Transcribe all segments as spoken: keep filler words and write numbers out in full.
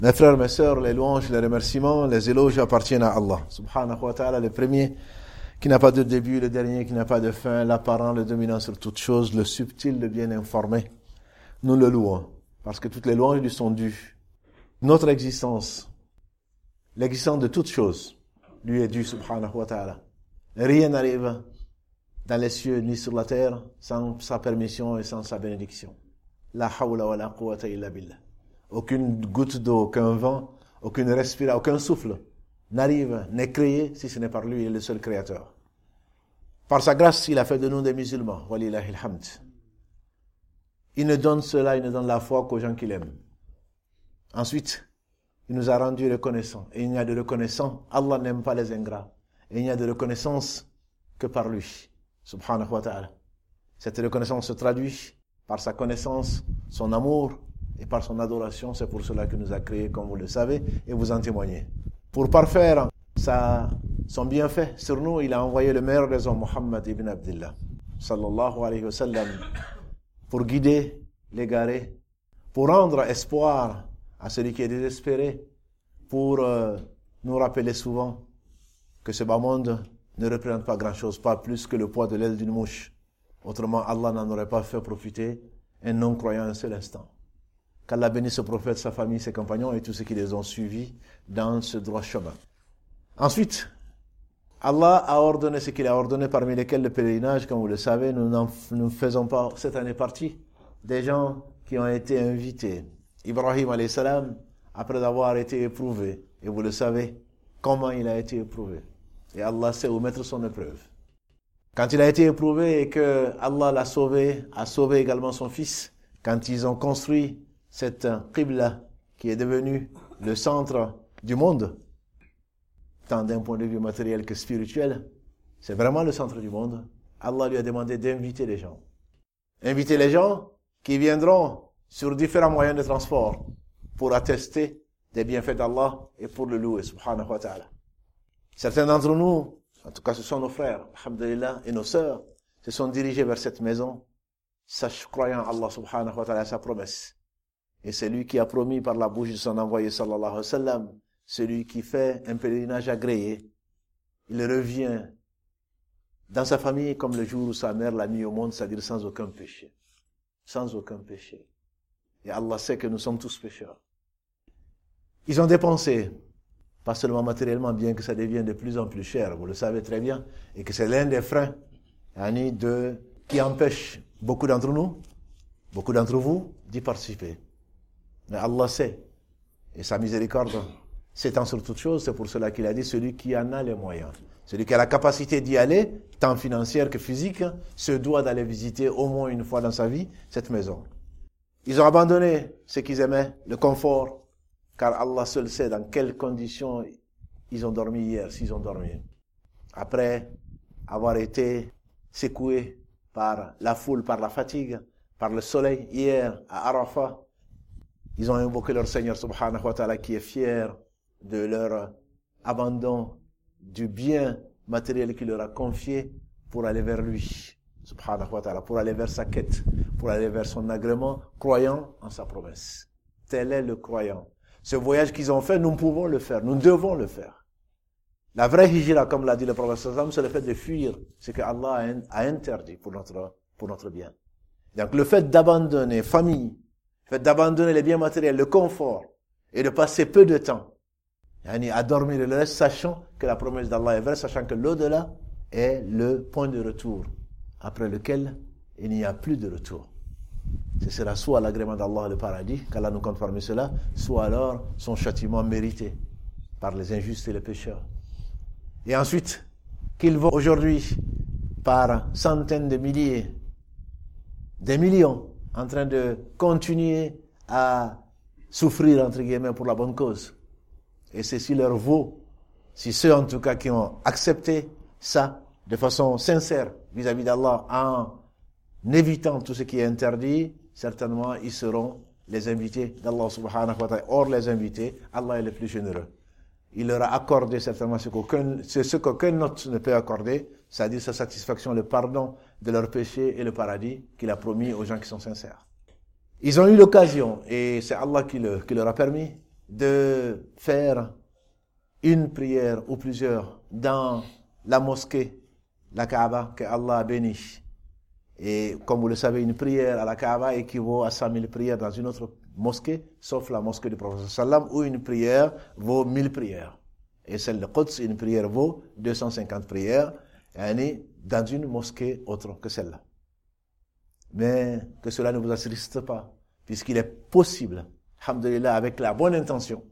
Mes frères, mes sœurs, les louanges, les remerciements, les éloges appartiennent à Allah. Subhanahu wa ta'ala, le premier qui n'a pas de début, le dernier qui n'a pas de fin, l'apparent, le dominant sur toute chose, le subtil, le bien informé. Nous le louons, parce que toutes les louanges lui sont dues. Notre existence, l'existence de toutes choses, lui est due, subhanahu wa ta'ala. Rien n'arrive dans les cieux ni sur la terre sans sa permission et sans sa bénédiction. La hawla wa la quwwata illa billah. Aucune goutte d'eau, aucun vent, aucune respiration, aucun souffle n'arrive, n'est créé si ce n'est par lui, il est le seul créateur. Par sa grâce, il a fait de nous des musulmans. Walillahil hamd. Il ne donne cela, il ne donne la foi qu'aux gens qu'il aime. Ensuite, il nous a rendus reconnaissants. Et il n'y a de reconnaissance, Allah n'aime pas les ingrats. Et il n'y a de reconnaissance que par lui. Subhanahu wa ta'ala. Cette reconnaissance se traduit par sa connaissance, son amour, et par son adoration. C'est pour cela qu'il nous a créés, comme vous le savez, et vous en témoignez. Pour parfaire sa, son bienfait sur nous, il a envoyé le meilleur des hommes, Muhammad ibn Abdillah, sallallahu alayhi wa sallam, pour guider l'égaré, pour rendre espoir à celui qui est désespéré, pour euh, nous rappeler souvent que ce bas monde ne représente pas grand-chose, pas plus que le poids de l'aile d'une mouche. Autrement, Allah n'en aurait pas fait profiter un non-croyant un seul instant. Qu'Allah bénisse ce prophète, sa famille, ses compagnons et tous ceux qui les ont suivis dans ce droit chemin. Ensuite, Allah a ordonné ce qu'il a ordonné, parmi lesquels le pèlerinage, comme vous le savez. Nous ne faisons pas cette année partie des gens qui ont été invités. Ibrahim alayhi salam, après avoir été éprouvé, et vous le savez, comment il a été éprouvé. Et Allah sait où mettre son épreuve. Quand il a été éprouvé et que Allah l'a sauvé, a sauvé également son fils, quand ils ont construit cette qibla qui est devenue le centre du monde, tant d'un point de vue matériel que spirituel, c'est vraiment le centre du monde. Allah lui a demandé d'inviter les gens. Inviter les gens qui viendront sur différents moyens de transport pour attester des bienfaits d'Allah et pour le louer, subhanahu wa ta'ala. Certains d'entre nous, en tout cas ce sont nos frères, alhamdulillah, et nos sœurs, se sont dirigés vers cette maison, sach croyant Allah subhanahu wa ta'ala sa promesse. Et c'est lui qui a promis par la bouche de son envoyé sallallahu alayhi wa sallam, celui qui fait un pèlerinage agréé, il revient dans sa famille comme le jour où sa mère l'a mis au monde, c'est-à-dire sans aucun péché. Sans aucun péché. Et Allah sait que nous sommes tous pécheurs. Ils ont dépensé, pas seulement matériellement, bien que ça devienne de plus en plus cher, vous le savez très bien, et que c'est l'un des freins de, qui empêche beaucoup d'entre nous, beaucoup d'entre vous, d'y participer. Mais Allah sait, et sa miséricorde s'étend sur toute chose, c'est pour cela qu'il a dit, celui qui en a les moyens, celui qui a la capacité d'y aller, tant financière que physique, se doit d'aller visiter au moins une fois dans sa vie cette maison. Ils ont abandonné ce qu'ils aimaient, le confort, car Allah seul sait dans quelles conditions ils ont dormi hier, s'ils ont dormi. Après avoir été secoués par la foule, par la fatigue, par le soleil, hier à Arafat, ils ont invoqué leur Seigneur subhanahu wa ta'ala qui est fier de leur abandon du bien matériel qu'il leur a confié pour aller vers lui, subhanahu wa ta'ala, pour aller vers sa quête, pour aller vers son agrément, croyant en sa promesse. Tel est le croyant. Ce voyage qu'ils ont fait, nous pouvons le faire, nous devons le faire. La vraie hijra, comme l'a dit le prophète sallallahu alayhi wa sallam, c'est le fait de fuir ce que Allah a interdit pour notre, pour notre bien. Donc le fait d'abandonner famille, le fait d'abandonner les biens matériels, le confort, et de passer peu de temps à dormir le reste, sachant que la promesse d'Allah est vraie, sachant que l'au-delà est le point de retour, après lequel il n'y a plus de retour. Ce sera soit l'agrément d'Allah, le paradis, qu'Allah nous compte parmi cela, soit alors son châtiment mérité par les injustes et les pécheurs. Et ensuite, qu'ils vont aujourd'hui, par centaines de milliers, des millions, en train de continuer à souffrir, entre guillemets, pour la bonne cause. Et ceci leur vaut, si ceux en tout cas qui ont accepté ça de façon sincère vis-à-vis d'Allah, en évitant tout ce qui est interdit, certainement ils seront les invités d'Allah subhanahu wa ta'ala. Or les invités, Allah est le plus généreux. Il leur a accordé certainement ce qu'aucun, ce qu'aucun autre ne peut accorder, c'est-à-dire sa satisfaction, le pardon de leurs péchés et le paradis qu'il a promis aux gens qui sont sincères. Ils ont eu l'occasion, et c'est Allah qui, le, qui leur a permis, de faire une prière ou plusieurs dans la mosquée, la Kaaba, que Allah a béni. Et comme vous le savez, une prière à la Kaaba équivaut à cent mille prières dans une autre mosquée, sauf la mosquée du prophète sallam, où une prière vaut mille prières. Et celle de Quds, une prière vaut deux cent cinquante prières, et dans une mosquée autre que celle-là. Mais que cela ne vous attriste pas, puisqu'il est possible, alhamdulillah, avec la bonne intention,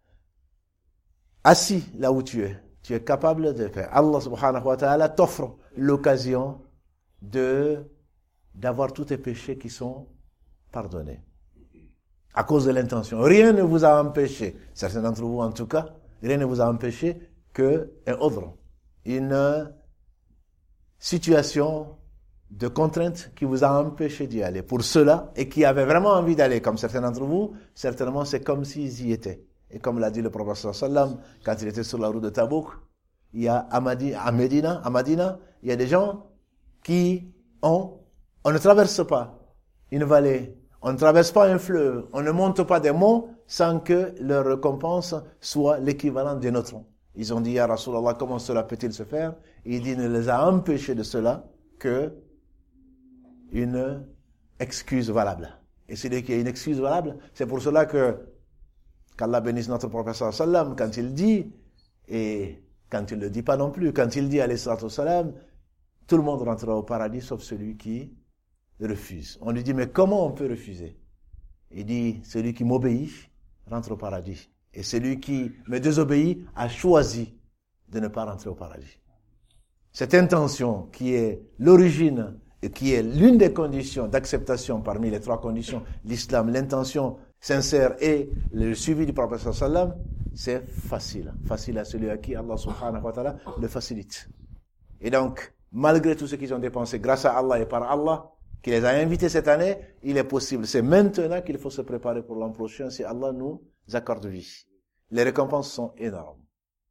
assis là où tu es, tu es capable de faire. Allah subhanahu wa ta'ala t'offre l'occasion de, d'avoir tous tes péchés qui sont pardonnés. À cause de l'intention. Rien ne vous a empêché, certains d'entre vous en tout cas, rien ne vous a empêché que un ordre, une situation de contrainte qui vous a empêché d'y aller. Pour ceux-là, et qui avaient vraiment envie d'aller, comme certains d'entre vous, certainement c'est comme s'ils y étaient. Et comme l'a dit le prophète sallam, quand il était sur la route de Tabouk, il y a à Medina, à Medina, à Medina, il y a des gens qui ont, on ne traverse pas une vallée, on ne traverse pas un fleuve, on ne monte pas des monts sans que leur récompense soit l'équivalent des nôtres. Ils ont dit, ya Rasulallah, comment cela peut-il se faire? Il dit, ne les a empêchés de cela que une excuse valable. Et c'est dès qu'il y a une excuse valable, c'est pour cela que qu'Allah bénisse notre prophète sallam, quand il dit, et quand il ne le dit pas non plus, quand il dit alayhi salatu wassalam, tout le monde rentrera au paradis sauf celui qui refuse. On lui dit, mais comment on peut refuser? Il dit, celui qui m'obéit rentre au paradis. Et celui qui me désobéit a choisi de ne pas rentrer au paradis. Cette intention qui est l'origine et qui est l'une des conditions d'acceptation parmi les trois conditions de l'islam, l'intention sincère et le suivi du prophète sallam, c'est facile. Facile à celui à qui Allah subhanahu wa ta'ala le facilite. Et donc, malgré tout ce qu'ils ont dépensé grâce à Allah et par Allah, qui les a invités cette année, il est possible. C'est maintenant qu'il faut se préparer pour l'an prochain si Allah nous accorde vie. Les récompenses sont énormes.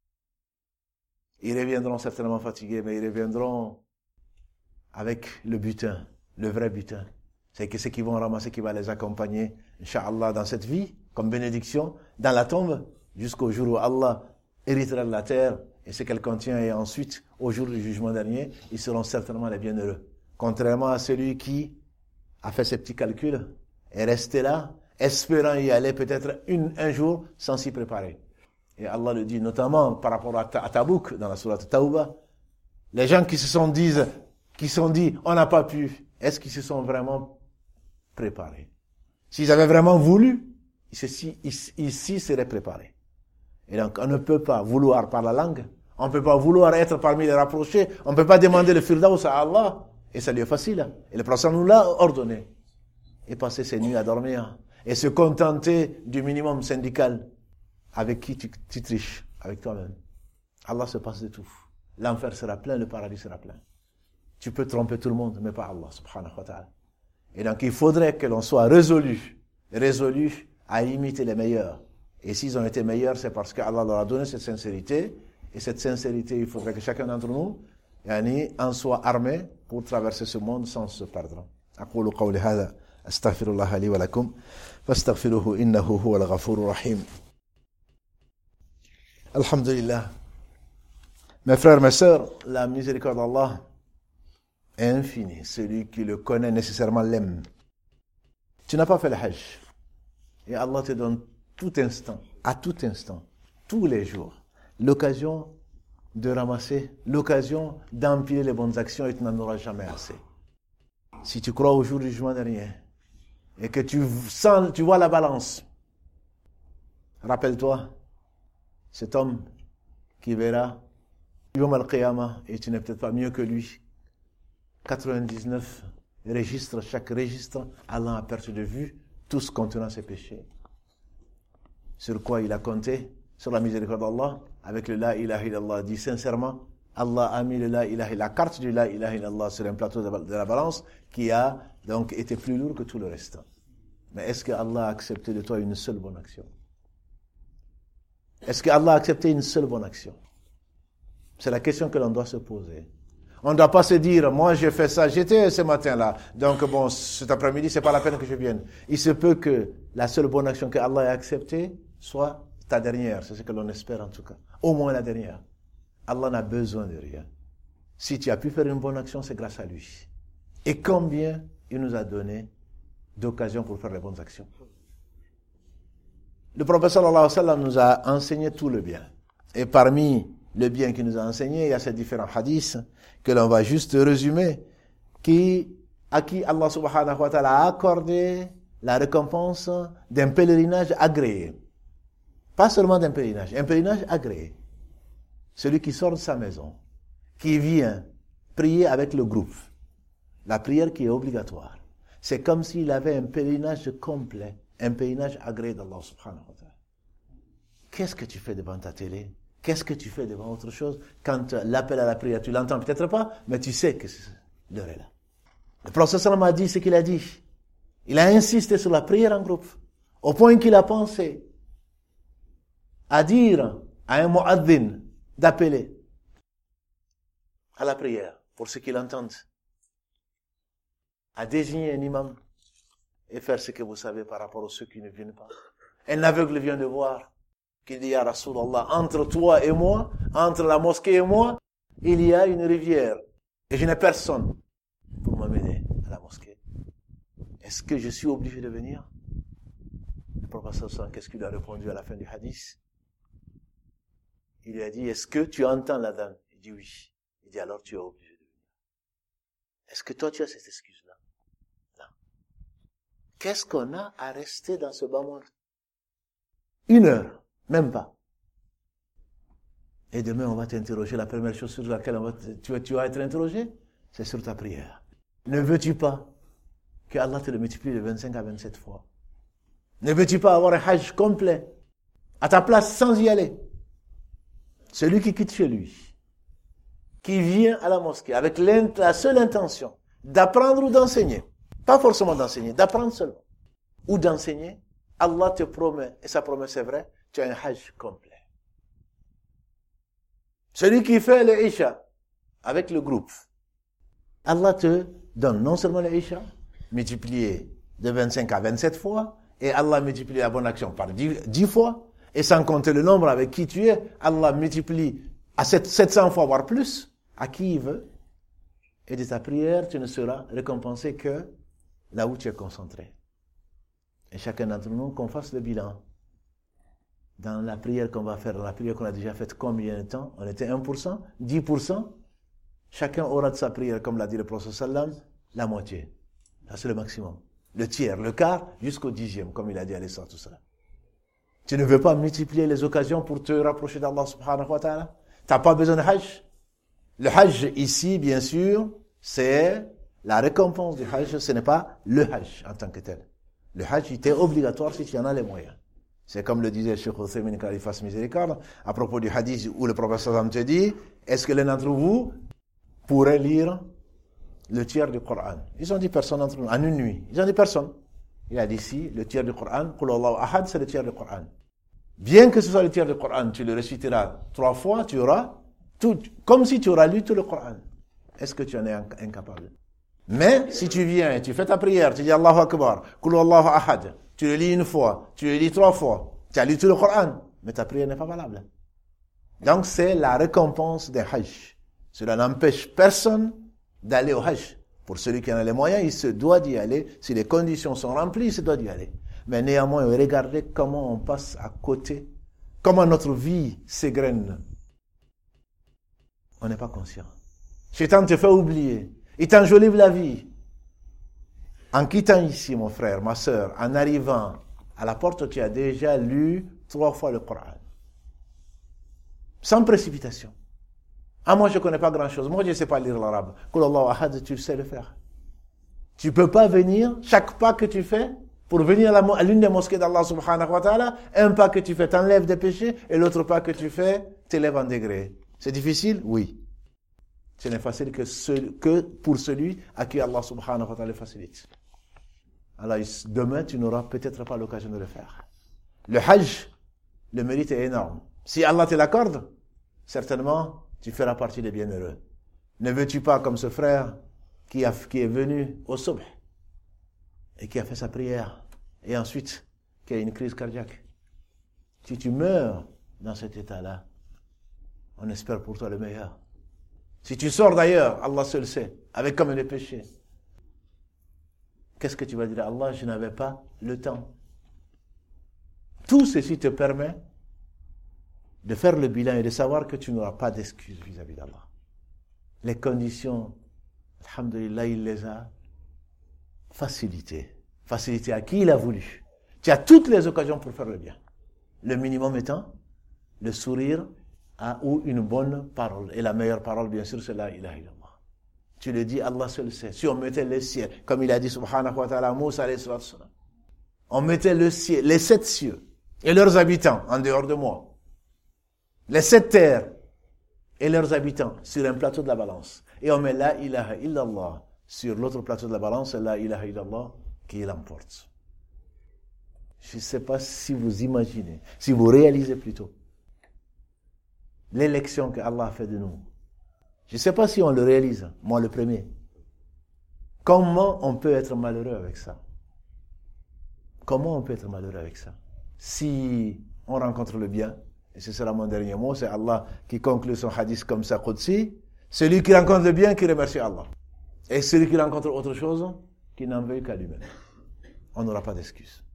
Ils reviendront certainement fatigués, mais ils reviendront avec le butin, le vrai butin. C'est que ce qu'ils vont ramasser qui va les accompagner, Inch'Allah, dans cette vie, comme bénédiction, dans la tombe, jusqu'au jour où Allah héritera de la terre et ce qu'elle contient, et ensuite, au jour du jugement dernier, ils seront certainement les bienheureux. Contrairement à celui qui a fait ses petits calculs et resté là, espérant y aller peut-être une, un jour sans s'y préparer. Et Allah le dit notamment par rapport à, ta, à Tabouk, dans la sourate Tawbah, les gens qui se sont dit, qui sont dit, on n'a pas pu, est-ce qu'ils se sont vraiment préparés? S'ils avaient vraiment voulu, ici, ici seraient préparés. Et donc, on ne peut pas vouloir par la langue, on ne peut pas vouloir être parmi les rapprochés, on ne peut pas demander le firdaus à Allah, et ça lui est facile. Et le prophète nous l'a ordonné. Et passer ses nuits à dormir, et se contenter du minimum syndical. Avec qui tu, tu triches? Avec toi-même. Allah se passe de tout. L'enfer sera plein, le paradis sera plein. Tu peux tromper tout le monde, mais pas Allah, subhanahu wa ta'ala. Et donc, il faudrait que l'on soit résolu, résolu à imiter les meilleurs. Et s'ils ont été meilleurs, c'est parce qu'Allah leur a donné cette sincérité. Et cette sincérité, il faudrait que chacun d'entre nous, yani, en soit armé pour traverser ce monde sans se perdre. أقول قولي هذا أستغفر الله لي ولكم فاستغفروه إنه هو الغفور الرحيم. Alhamdulillah. Mes frères, mes sœurs, la miséricorde d'Allah est infinie. Celui qui le connaît nécessairement l'aime. Tu n'as pas fait le hajj. Et Allah te donne tout instant, à tout instant, tous les jours, l'occasion de ramasser, l'occasion d'empiler les bonnes actions et tu n'en auras jamais assez. Si tu crois au jour du jugement dernier et que tu sens, tu vois la balance, rappelle-toi, cet homme qui verra Yom al-Qiyamah, et tu n'es peut-être pas mieux que lui. quatre-vingt-dix-neuf registres, chaque registre, Allah a perdu de vue tous contenant ses péchés. Sur quoi il a compté? Sur la miséricorde d'Allah, avec le La ilaha illallah. Dit sincèrement, Allah a mis le La ilaha illallah, la carte du La ilaha illallah sur un plateau de la balance qui a donc été plus lourd que tout le reste. Mais est-ce que Allah a accepté de toi une seule bonne action? Est-ce que Allah a accepté une seule bonne action? C'est la question que l'on doit se poser. On ne doit pas se dire, moi j'ai fait ça, j'étais ce matin-là, donc bon, cet après-midi, c'est pas la peine que je vienne. Il se peut que la seule bonne action que Allah ait acceptée soit ta dernière, c'est ce que l'on espère en tout cas. Au moins la dernière. Allah n'a besoin de rien. Si tu as pu faire une bonne action, c'est grâce à lui. Et combien il nous a donné d'occasions pour faire les bonnes actions. Le prophète sallallahu alayhi wa sallam nous a enseigné tout le bien. Et parmi le bien qu'il nous a enseigné, il y a ces différents hadiths que l'on va juste résumer, qui, à qui Allah subhanahu wa ta'ala a accordé la récompense d'un pèlerinage agréé. Pas seulement d'un pèlerinage, un pèlerinage agréé. Celui qui sort de sa maison, qui vient prier avec le groupe. La prière qui est obligatoire. C'est comme s'il avait un pèlerinage complet, un pèlerinage agréé d'Allah subhanahu wa ta'ala. Qu'est-ce que tu fais devant ta télé? Qu'est-ce que tu fais devant autre chose? Quand l'appel à la prière, tu l'entends peut-être pas, mais tu sais que l'heure est là. Le prophète sallam a dit ce qu'il a dit. Il a insisté sur la prière en groupe, au point qu'il a pensé à dire à un mu'adhin d'appeler à la prière, pour ceux qui l'entendent, à désigner un imam et faire ce que vous savez par rapport à ceux qui ne viennent pas. Un aveugle vient de voir qu'il dit à Rasulallah, entre toi et moi, entre la mosquée et moi, il y a une rivière et je n'ai personne pour m'amener à la mosquée. Est-ce que je suis obligé de venir? Le prophète sallam, qu'est-ce qu'il a répondu à la fin du hadith? Il lui a dit, est-ce que tu entends la dame? Il dit oui. Il dit alors tu es obligé de venir. Est-ce que toi tu as cette excuse-là? Non. Qu'est-ce qu'on a à rester dans ce bas monde? Une heure, même pas. Et demain on va t'interroger, la première chose sur laquelle on va te, tu, tu vas être interrogé, c'est sur ta prière. Ne veux-tu pas que Allah te le multiplie de vingt-cinq à vingt-sept fois? Ne veux-tu pas avoir un hajj complet à ta place sans y aller? Celui qui quitte chez lui, qui vient à la mosquée avec la seule intention d'apprendre ou d'enseigner, pas forcément d'enseigner, d'apprendre seulement, ou d'enseigner, Allah te promet, et sa promesse est vraie, tu as un hajj complet. Celui qui fait le Isha avec le groupe, Allah te donne non seulement le Isha, multiplié de vingt-cinq à vingt-sept fois, et Allah multiplie la bonne action par dix fois, et sans compter le nombre avec qui tu es, Allah multiplie à sept cents fois, voire plus, à qui il veut. Et de ta prière, tu ne seras récompensé que là où tu es concentré. Et chacun d'entre nous, qu'on fasse le bilan. Dans la prière qu'on va faire, dans la prière qu'on a déjà faite, combien de temps? On était un pour cent, dix pour cent. Chacun aura de sa prière, comme l'a dit le prophète sallam, la moitié. Là, c'est le maximum. Le tiers, le quart, jusqu'au dixième, comme il a dit à l'essor, tout cela. Tu ne veux pas multiplier les occasions pour te rapprocher d'Allah subhanahu wa ta'ala? Tu n'as pas besoin de hajj. Le hajj ici, bien sûr, c'est la récompense du hajj, ce n'est pas le hajj en tant que tel. Le hajj était obligatoire si tu en as les moyens. C'est comme le disait Cheikh Othaymin quand il fasse miséricorde, à propos du hadith où le prophète sallam te dit, est-ce que l'un d'entre vous pourrait lire le tiers du Coran? Ils ont dit personne d'entre nous, en une nuit. Ils ont dit personne. Il a dit si, le tiers du Coran, Qul Allahu Ahad, c'est le tiers du Coran. Bien que ce soit le tiers du Coran, tu le réciteras trois fois, tu auras tout, comme si tu auras lu tout le Coran. Est-ce que tu en es incapable? Mais, si tu viens et tu fais ta prière, tu dis Allahu Akbar, Qul Allahu Ahad, tu le lis une fois, tu le lis trois fois, tu as lu tout le Coran, mais ta prière n'est pas valable. Donc, c'est la récompense des Hajj. Cela n'empêche personne d'aller au Hajj. Pour celui qui en a les moyens, il se doit d'y aller. Si les conditions sont remplies, il se doit d'y aller. Mais néanmoins, regardez comment on passe à côté, comment notre vie s'égrène. On n'est pas conscient. Shaitan te fait oublier. Il t'enjolive la vie. En quittant ici, mon frère, ma sœur, en arrivant à la porte, tu as déjà lu trois fois le Coran. Sans précipitation. Ah, moi, je ne connais pas grand-chose. Moi, je ne sais pas lire l'arabe. Qul Allahu Ahad, tu sais le faire. Tu ne peux pas venir, chaque pas que tu fais, pour venir à, la, à l'une des mosquées d'Allah subhanahu wa ta'ala, un pas que tu fais t'enlève des péchés, et l'autre pas que tu fais t'élève en degré. C'est difficile? Oui. Ce n'est facile que, ce, que pour celui à qui Allah subhanahu wa ta'ala facilite. Alors, demain, tu n'auras peut-être pas l'occasion de le faire. Le hajj, le mérite est énorme. Si Allah te l'accorde, certainement, tu feras partie des bienheureux. Ne veux-tu pas, comme ce frère qui, a, qui est venu au subh et qui a fait sa prière et ensuite qui a une crise cardiaque? Si tu meurs dans cet état-là, on espère pour toi le meilleur. Si tu sors d'ailleurs, Allah seul sait, avec comme des péchés. Qu'est-ce que tu vas dire à Allah? Je n'avais pas le temps. Tout ceci te permet de faire le bilan et de savoir que tu n'auras pas d'excuses vis-à-vis d'Allah. Les conditions, alhamdulillah, il les a facilitées. Facilitées à qui il a voulu. Tu as toutes les occasions pour faire le bien. Le minimum étant le sourire à, ou une bonne parole. Et la meilleure parole, bien sûr, c'est la ilaha illallah. Tu le dis, Allah seul sait. Si on mettait le ciel, comme il a dit, subhanahu wa ta'ala, Moussa alayhi salatu salam, on mettait le ciel, les sept cieux et leurs habitants en dehors de moi, les sept terres et leurs habitants sur un plateau de la balance, et on met la ilaha illallah sur l'autre plateau de la balance, c'est la ilaha illallah qui l'emporte. Je ne sais pas si vous imaginez, si vous réalisez plutôt l'élection que Allah a fait de nous. Je ne sais pas si on le réalise, moi le premier. Comment on peut être malheureux avec ça? Comment on peut être malheureux avec ça? Si on rencontre le bien, et ce sera mon dernier mot, c'est Allah qui conclut son hadith comme ça, Qudsi, celui qui rencontre le bien, qui remercie Allah. Et celui qui rencontre autre chose, qui n'en veut qu'à lui-même. On n'aura pas d'excuse.